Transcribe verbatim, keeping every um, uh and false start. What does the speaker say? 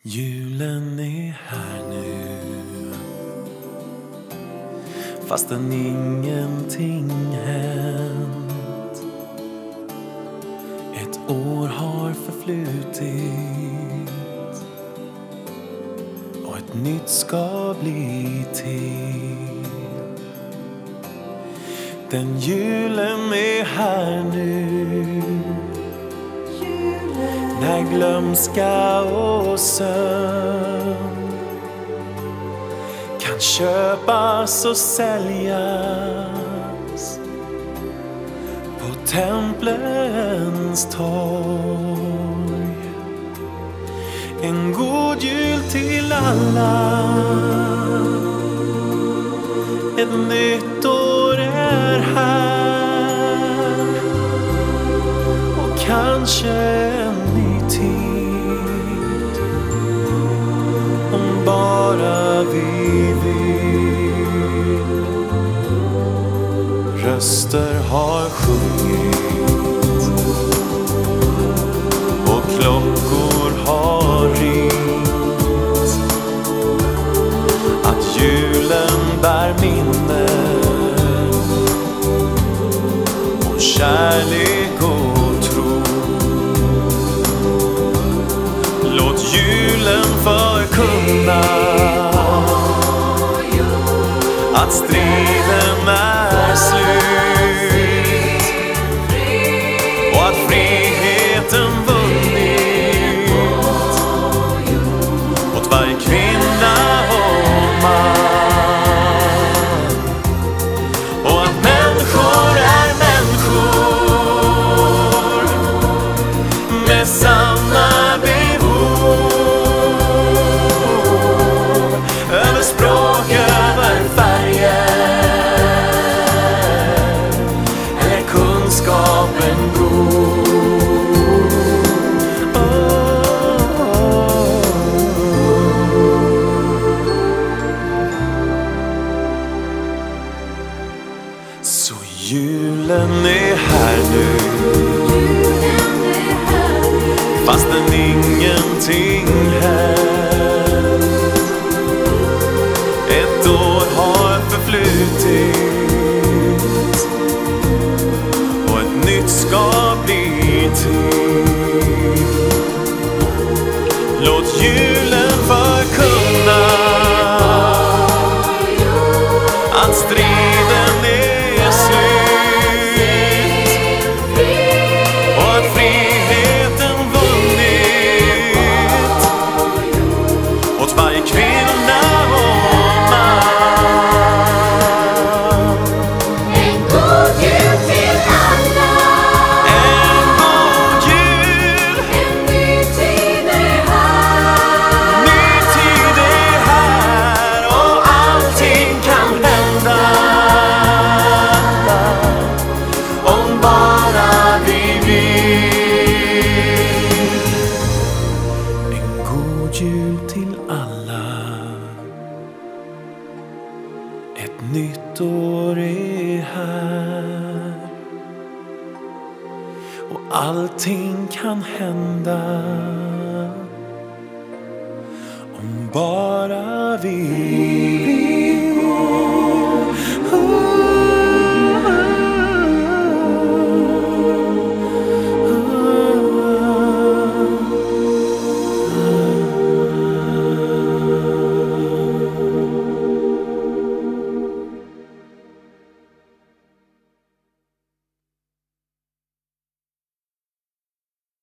Julen är här nu, fastän ingenting hänt. Ett år har förflutit och ett nytt ska bli till. Den julen är här nu, när glömska och sömn kan köpas och säljas på templens torg. En god jul till alla, ett nytt år är här, och kanske en ny tid, om bara vi vill. Röster har sjungit och klockor har ringt, att julen bär minnen och kärlek och tro. Låt julen förkunna att striden är slut och att friheten vunnit åt varje kvinna och man, och att människor är människor med samma behov, över språk, över färger, eller kunskapen god. Oh, oh, oh. Så julen är här nu, fastän ingenting hänt. Ett år har förflutit och ett nytt ska bli till. Låt julen förkunna att striden är slut och att friheten vunnit åt varje kvinna och man. En god jul till alla, En god jul, en ny tid är här. ny tid är här, och allting kan hända om bara vi vill. En god jul till alla, ett nytt år är här, och allting kan hända om bara vi